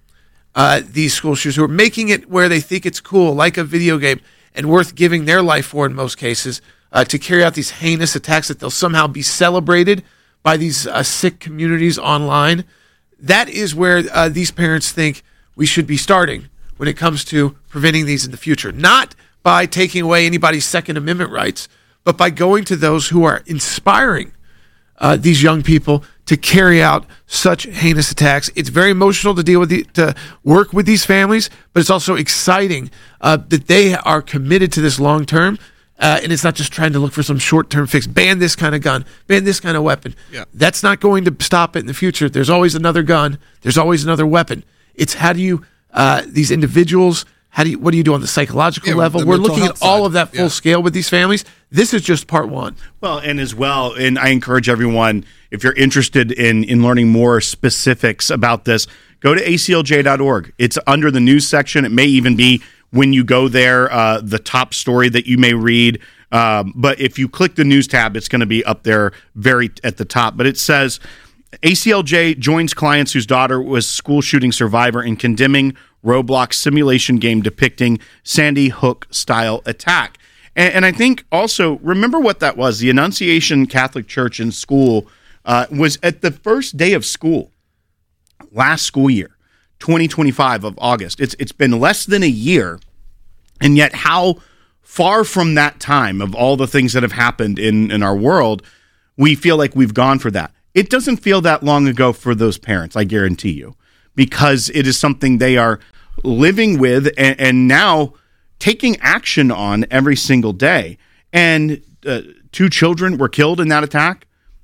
these school shooters, who are making it where they think it's cool, like a video game, and worth giving their life for in most cases, to carry out these heinous attacks that they'll somehow be celebrated by these sick communities online? That is where these parents think we should be starting when it comes to preventing these in the future. Not by taking away anybody's Second Amendment rights, but by going to those who are inspiring these young people to carry out such heinous attacks. It's very emotional to deal with to work with these families, but it's also exciting that they are committed to this long term, and it's not just trying to look for some short term fix. Ban this kind of gun, ban this kind of weapon. Yeah. That's not going to stop it in the future. There's always another gun. There's always another weapon. It's how do you these individuals. What do you do on the psychological level? We're looking at all of that full scale with these families. This is just part one. Well, and I encourage everyone, if you're interested in learning more specifics about this, go to aclj.org. It's under the news section. It may even be when you go there, the top story that you may read. But if you click the news tab, it's going to be up there very at the top. But it says, ACLJ joins clients whose daughter was school shooting survivor in condemning Roblox simulation game depicting Sandy Hook-style attack. And I think also, remember what that was. The Annunciation Catholic Church in school was at the first day of school, last school year, 2025 of August. It's been less than a year, and yet how far from that time of all the things that have happened in our world, we feel like we've gone for that. It doesn't feel that long ago for those parents, I guarantee you, because it is something they are living with and now taking action on every single day. And 2 children were killed in that attack.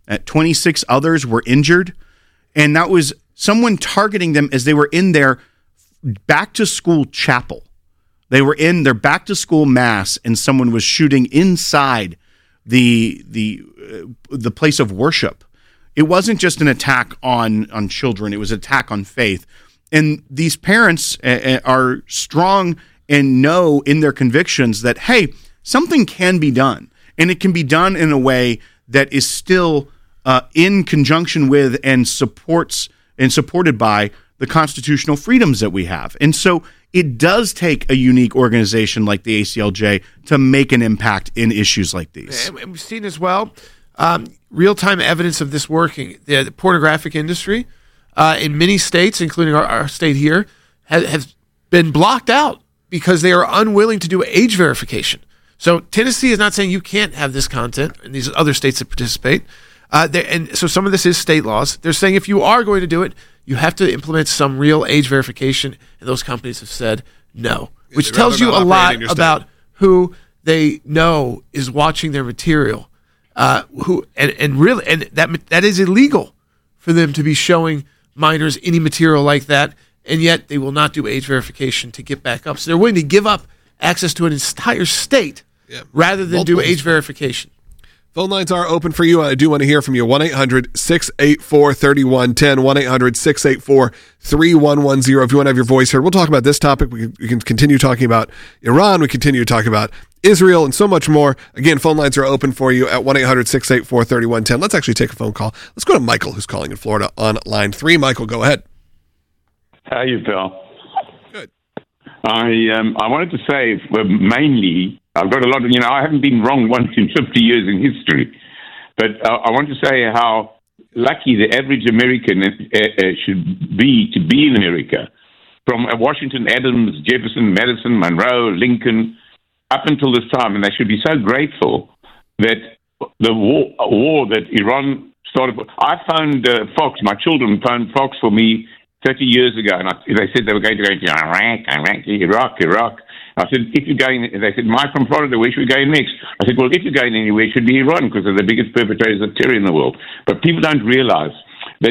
26 others were injured. And that was someone targeting them as they were in their back-to-school chapel. They were in their back-to-school mass, and someone was shooting inside the place of worship. It wasn't just an attack on children. It was an attack on faith. And these parents are strong and know in their convictions that, hey, something can be done. And it can be done in a way that is still in conjunction with and supported by the constitutional freedoms that we have. And so it does take a unique organization like the ACLJ to make an impact in issues like these. And we've seen as well real-time evidence of this working. The pornographic industry in many states, including our state here, has been blocked out because they are unwilling to do age verification. So Tennessee is not saying you can't have this content, and these other states that participate. And so some of this is state laws. They're saying if you are going to do it, you have to implement some real age verification, and those companies have said no, which tells you a lot about who they know is watching their material. That is illegal for them to be showing minors any material like that, and yet they will not do age verification to get back up. So they're willing to give up access to an entire state rather than do age verification. Phone lines are open for you. I do want to hear from you. 1-800-684-3110, 1-800-684-3110. If you want to have your voice heard, we'll talk about this topic. We can continue talking about Iran. We continue talking about Israel and so much more. Again, phone lines are open for you at 1-800-684-3110. Let's actually take a phone call. Let's go to Michael, who's calling in Florida on line 3. Michael, go ahead. How are you, Phil? Good. I wanted to say, mainly, I've got a lot of, I haven't been wrong once in 50 years in history, but I want to say how lucky the average American should be to be in America. From Washington, Adams, Jefferson, Madison, Monroe, Lincoln, up until this time, and they should be so grateful that the war that Iran started. I phoned Fox. My children phoned Fox for me 30 years ago, and they said they were going to go to Iraq. I said, if you're going, they said, Mike from Florida, where should we go next? I said, well, if you're going anywhere, it should be Iran, because they're the biggest perpetrators of terror in the world. But people don't realize that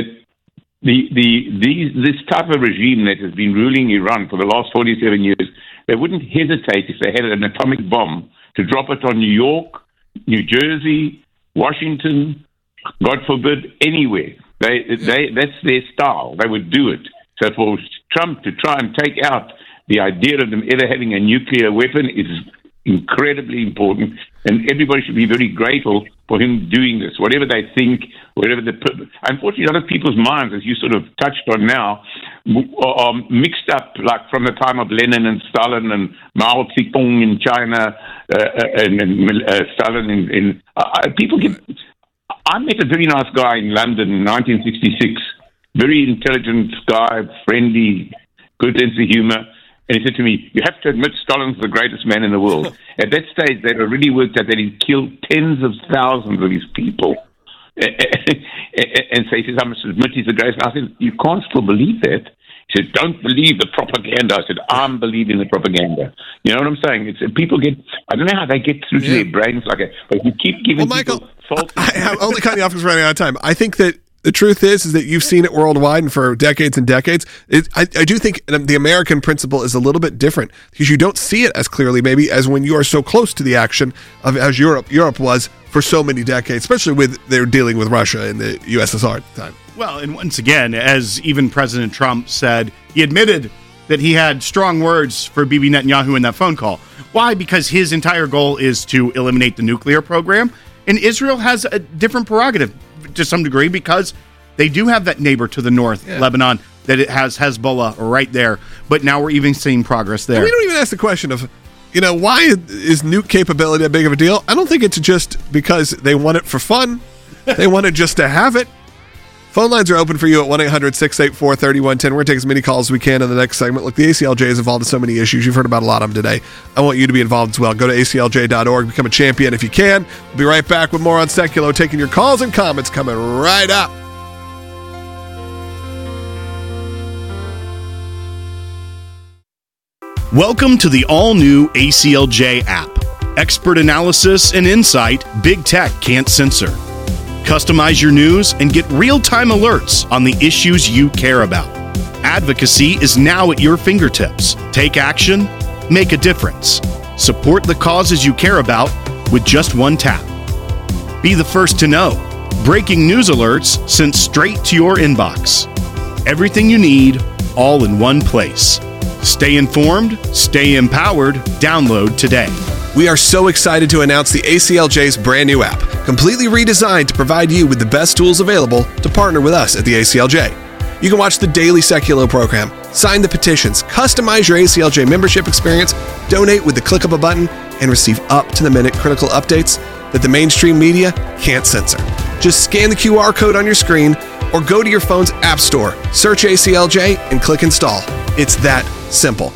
this type of regime that has been ruling Iran for the last 47 years, they wouldn't hesitate if they had an atomic bomb to drop it on New York, New Jersey, Washington, God forbid, anywhere. That's their style. They would do it. So for Trump to try and take out the idea of them ever having a nuclear weapon is incredibly important, and everybody should be very grateful for him doing this. Whatever they think, unfortunately, other people's minds, as you sort of touched on now, are mixed up, like from the time of Lenin and Stalin and Mao Zedong in China and Stalin in people get. I met a very nice guy in London in 1966, very intelligent guy, friendly, good sense of humor. And he said to me, you have to admit Stalin's the greatest man in the world. At that stage, they'd already worked out that he'd killed tens of thousands of his people. And so he says, I must admit he's the greatest. And I said, you can't still believe that? He said, don't believe the propaganda. I said, I'm believing the propaganda. You know what I'm saying? It's people get, I don't know how they get through to their brains like that, but you keep giving people false. I'm only cutting you off because we're running out of time. I think that the truth is that you've seen it worldwide and for decades and decades. I do think the American principle is a little bit different because you don't see it as clearly maybe as when you are so close to the action of as Europe was for so many decades, especially with they're dealing with Russia and the USSR at the time. Well, and once again, as even President Trump said, he admitted that he had strong words for Bibi Netanyahu in that phone call. Why? Because his entire goal is to eliminate the nuclear program, and Israel has a different prerogative to some degree because they do have that neighbor to the north, Lebanon, that it has Hezbollah right there. But now we're even seeing progress there. And we don't even ask the question of, why is nuke capability a big of a deal? I don't think it's just because they want it for fun. They want it just to have it. Phone lines are open for you at 1-800-684-3110. We're going to take as many calls as we can in the next segment. Look, the ACLJ is involved in so many issues. You've heard about a lot of them today. I want you to be involved as well. Go to aclj.org, become a champion if you can. We'll be right back with more on Seculo, taking your calls and comments coming right up. Welcome to the all-new ACLJ app. Expert analysis and insight Big Tech can't censor. Customize your news and get real-time alerts on the issues you care about. Advocacy is now at your fingertips. Take action, make a difference. Support the causes you care about with just one tap. Be the first to know. Breaking news alerts sent straight to your inbox. Everything you need, all in one place. Stay informed, stay empowered. Download today. We are so excited to announce the ACLJ's brand new app, completely redesigned to provide you with the best tools available to partner with us at the ACLJ. You can watch the daily Seculo program, sign the petitions, customize your ACLJ membership experience, donate with the click of a button, and receive up-to-the-minute critical updates that the mainstream media can't censor. Just scan the QR code on your screen or go to your phone's app store, search ACLJ, and click install. It's that simple.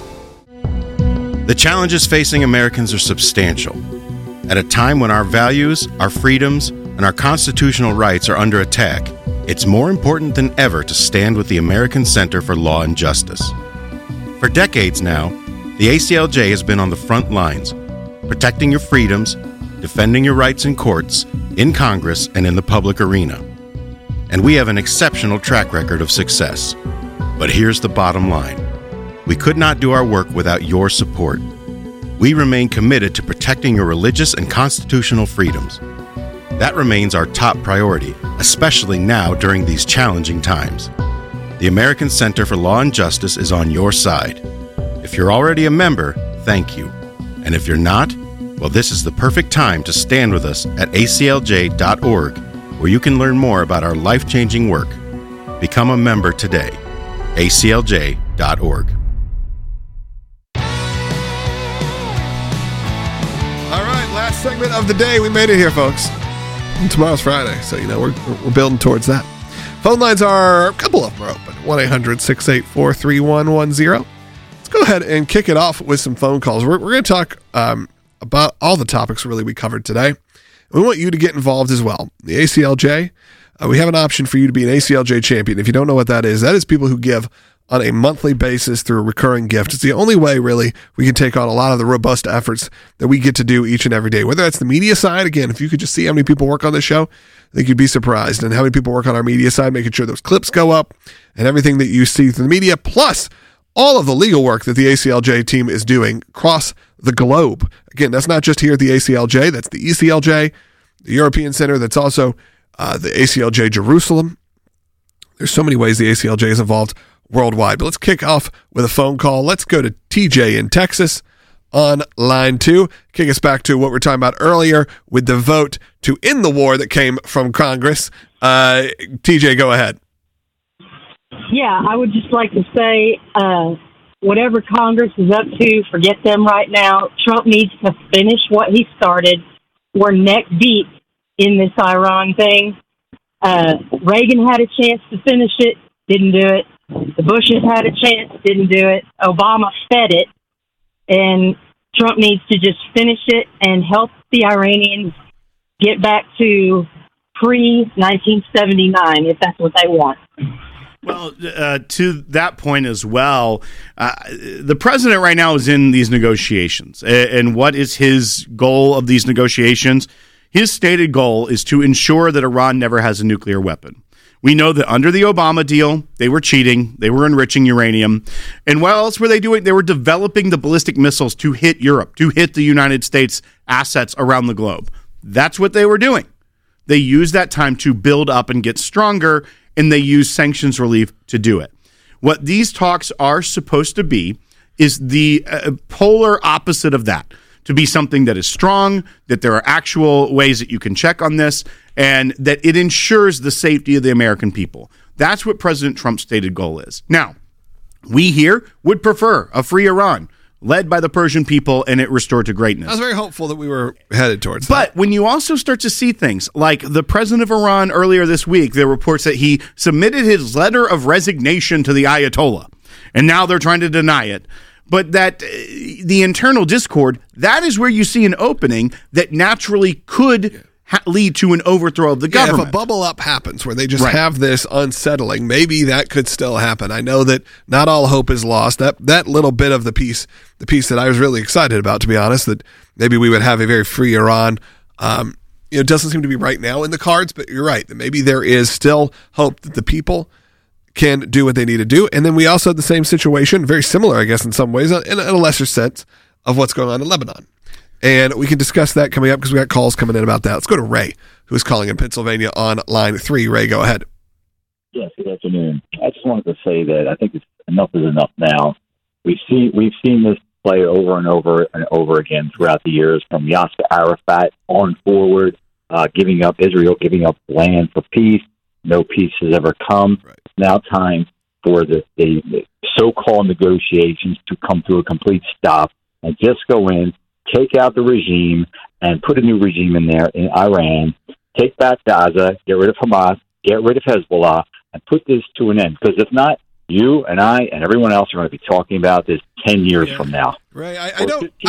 The challenges facing Americans are substantial. At a time when our values, our freedoms, and our constitutional rights are under attack, it's more important than ever to stand with the American Center for Law and Justice. For decades now, the ACLJ has been on the front lines, protecting your freedoms, defending your rights in courts, in Congress, and in the public arena. And we have an exceptional track record of success. But here's the bottom line. We could not do our work without your support. We remain committed to protecting your religious and constitutional freedoms. That remains our top priority, especially now during these challenging times. The American Center for Law and Justice is on your side. If you're already a member, thank you. And if you're not, well, this is the perfect time to stand with us at aclj.org, where you can learn more about our life-changing work. Become a member today. aclj.org. All right, last segment of the day. We made it here, folks. And tomorrow's Friday, so we're building towards that. Phone lines are, a couple of them are open. 1-800-684-3110. Let's go ahead and kick it off with some phone calls. We're going to talk about all the topics really we covered today. We want you to get involved as well. The ACLJ, we have an option for you to be an ACLJ champion. If you don't know what that is people who give on a monthly basis through a recurring gift. It's the only way, really, we can take on a lot of the robust efforts that we get to do each and every day. Whether that's the media side, again, if you could just see how many people work on this show, I think you'd be surprised. And how many people work on our media side, making sure those clips go up and everything that you see through the media, plus all of the legal work that the ACLJ team is doing across the globe. Again, that's not just here at the ACLJ, that's the ECLJ, the European Center, that's also the ACLJ Jerusalem. There's so many ways the ACLJ is involved worldwide. But let's kick off with a phone call. Let's go to TJ in Texas on line 2. Kick us back to what we were talking about earlier with the vote to end the war that came from Congress. TJ, go ahead. Yeah, I would just like to say, whatever Congress is up to, forget them right now. Trump needs to finish what he started. We're neck deep in this Iran thing. Reagan had a chance to finish it, didn't do it. The Bushes had a chance, didn't do it. Obama fed it. And Trump needs to just finish it and help the Iranians get back to pre-1979, if that's what they want. Well, to that point as well, the president right now is in these negotiations. And what is his goal of these negotiations? His stated goal is to ensure that Iran never has a nuclear weapon. We know that under the Obama deal, they were cheating. They were enriching uranium. And what else were they doing? They were developing the ballistic missiles to hit Europe, to hit the United States assets around the globe. That's what they were doing. They used that time to build up and get stronger, and they used sanctions relief to do it. What these talks are supposed to be is the polar opposite of that. To be something that is strong, that there are actual ways that you can check on this, and that it ensures the safety of the American people. That's what President Trump's stated goal is. Now, we here would prefer a free Iran, led by the Persian people, and it restored to greatness. I was very hopeful that we were headed towards that. But when you also start to see things like the president of Iran earlier this week, there were reports that he submitted his letter of resignation to the Ayatollah, and now they're trying to deny it. But that the internal discord, that is where you see an opening that naturally could lead to an overthrow of the government. If a bubble up happens where they just have this unsettling, maybe that could still happen. I know that not all hope is lost. That little bit of the piece that I was really excited about, to be honest, that maybe we would have a very free Iran. It doesn't seem to be right now in the cards, but you're right, that maybe there is still hope that the people can do what they need to do. And then we also had the same situation, very similar, I guess, in some ways, in a lesser sense, of what's going on in Lebanon. And we can discuss that coming up because we got calls coming in about that. Let's go to Ray, who is calling in Pennsylvania on line 3. Ray, go ahead. Yes, good afternoon. I just wanted to say that I think enough is enough now. We've seen this play over and over and over again throughout the years, from Yasser Arafat on forward, giving up Israel, giving up land for peace. No peace has ever come. Right. It's now time for the so-called negotiations to come to a complete stop and just go in, take out the regime, and put a new regime in there in Iran, take back Gaza, get rid of Hamas, get rid of Hezbollah, and put this to an end. Because if not, you and I and everyone else are going to be talking about this 10 years from now. Right. I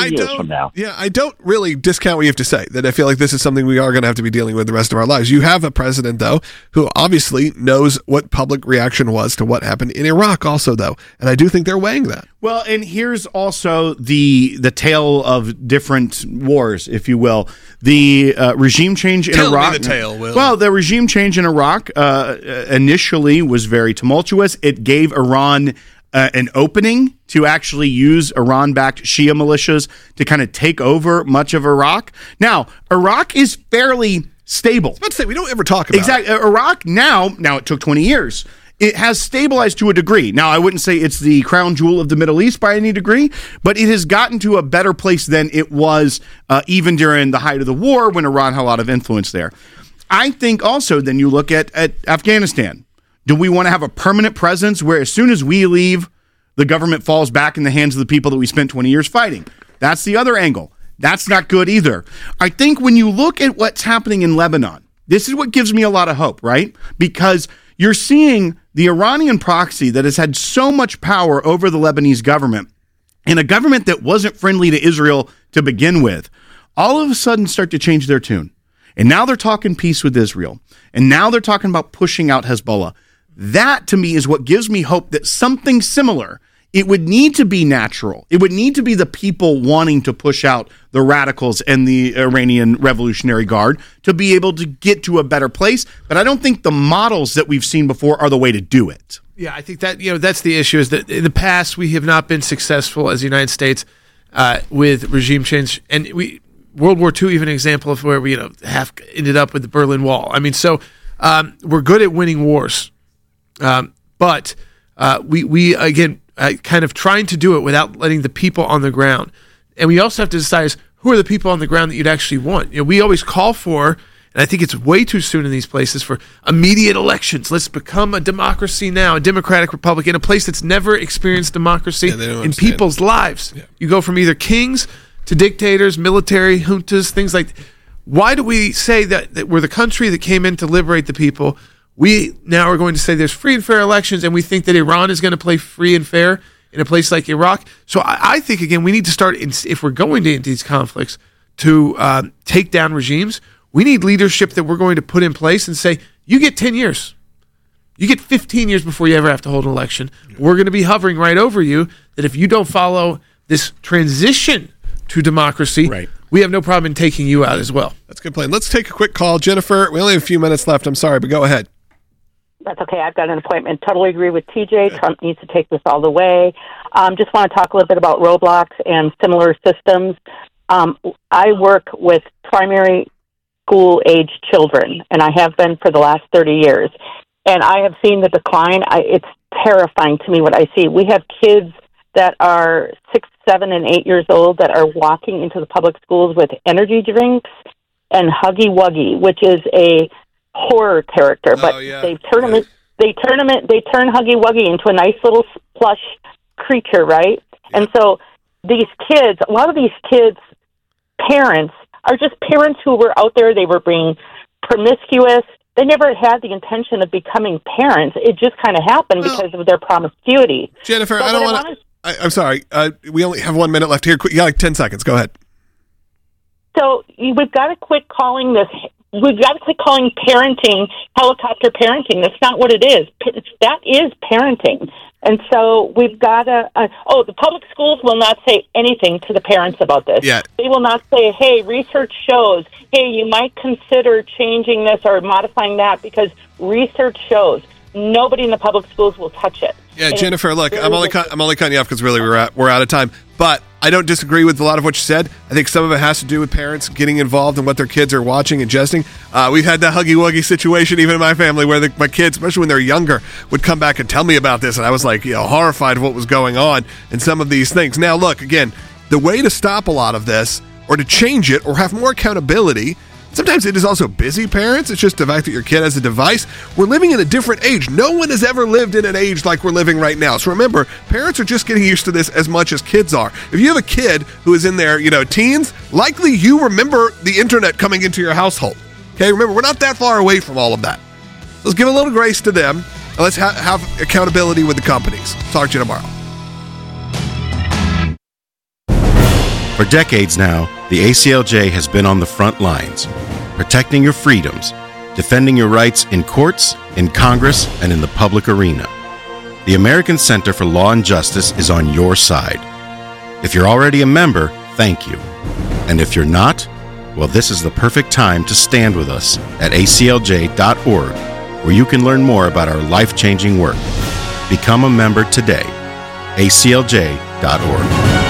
don't really discount what you have to say, that I feel like this is something we are going to have to be dealing with the rest of our lives. You have a president, though, who obviously knows what public reaction was to what happened in Iraq also, though. And I do think they're weighing that. Well, and here's also the tale of different wars, if you will. The regime change in Iraq. Tell me the tale, Will. Well, the regime change in Iraq initially was very tumultuous. It gave Iran an opening to actually use Iran-backed Shia militias to kind of take over much of Iraq. Now, Iraq is fairly stable. I was about to say, we don't ever talk about exactly. Iraq now it took 20 years. It has stabilized to a degree. Now, I wouldn't say it's the crown jewel of the Middle East by any degree, but it has gotten to a better place than it was even during the height of the war when Iran had a lot of influence there. I think also then you look at Afghanistan. Do we want to have a permanent presence where as soon as we leave, the government falls back in the hands of the people that we spent 20 years fighting. That's the other angle. That's not good either. I think when you look at what's happening in Lebanon, this is what gives me a lot of hope, right? Because you're seeing the Iranian proxy that has had so much power over the Lebanese government, and a government that wasn't friendly to Israel to begin with, all of a sudden start to change their tune. And now they're talking peace with Israel. And now they're talking about pushing out Hezbollah. That, to me, is what gives me hope that something similar, it would need to be natural. It would need to be the people wanting to push out the radicals and the Iranian Revolutionary Guard to be able to get to a better place. But I don't think the models that we've seen before are the way to do it. Yeah, I think that that's the issue, is that in the past we have not been successful as the United States with regime change. And World War II, even an example of where we half ended up with the Berlin Wall. I mean, so we're good at winning wars, but we again kind of trying to do it without letting the people on the ground. And we also have to decide is who are the people on the ground that you'd actually want. We always call for, and I think it's way too soon in these places, for immediate elections. Let's become a democracy now, a democratic republic in a place that's never experienced democracy in people's lives. Yeah. You go from either kings to dictators, military juntas, things like that. Why do we say that we're the country that came in to liberate the people? We now are going to say there's free and fair elections, and we think that Iran is going to play free and fair in a place like Iraq. So I think, again, we need to start, if we're going into these conflicts, to take down regimes. We need leadership that we're going to put in place and say, you get 10 years. You get 15 years before you ever have to hold an election. We're going to be hovering right over you, that if you don't follow this transition to democracy, right, we have no problem in taking you out as well. That's a good plan. Let's take a quick call. Jennifer, we only have a few minutes left. I'm sorry, but go ahead. That's okay. I've got an appointment. Totally agree with TJ. Trump needs to take this all the way. Just want to talk a little bit about Roblox and similar systems. I work with primary school-age children, and I have been for the last 30 years. And I have seen the decline. It's terrifying to me what I see. We have kids that are 6, 7, and 8 years old that are walking into the public schools with energy drinks and Huggy Wuggy, which is a horror character. But they turn Huggy Wuggy into a nice little plush creature, right? Yeah. And so these kids, a lot of these kids' parents are just parents who were out there. They were being promiscuous. They never had the intention of becoming parents. It just kind of happened because of their promiscuity. Jennifer, so I don't want to... I'm sorry. We only have 1 minute left here. You got like 10 seconds. Go ahead. So we've got to quit calling this... We've got to quit calling parenting helicopter parenting. That's not what it is. That is parenting. And so we've got to... the public schools will not say anything to the parents about this. Yeah. They will not say, hey, research shows, hey, you might consider changing this or modifying that because research shows. Nobody in the public schools will touch it. Yeah, and Jennifer, look, I'm only cutting you off because really we're out of time. But I don't disagree with a lot of what you said. I think some of it has to do with parents getting involved in what their kids are watching, ingesting. We've had that Huggy Wuggy situation even in my family where my kids, especially when they're younger, would come back and tell me about this, and I was like, horrified of what was going on in some of these things. Now, look, again, the way to stop a lot of this or to change it or have more accountability, sometimes it is also busy parents. It's just the fact that your kid has a device. We're living in a different age. No one has ever lived in an age like we're living right now. So remember, parents are just getting used to this as much as kids are. If you have a kid who is in their, teens, likely you remember the internet coming into your household. Okay, remember, we're not that far away from all of that. Let's give a little grace to them, and let's have accountability with the companies. Talk to you tomorrow. For decades now, the ACLJ has been on the front lines, protecting your freedoms, defending your rights in courts, in Congress, and in the public arena. The American Center for Law and Justice is on your side. If you're already a member, thank you. And if you're not, well, this is the perfect time to stand with us at aclj.org, where you can learn more about our life-changing work. Become a member today. aclj.org.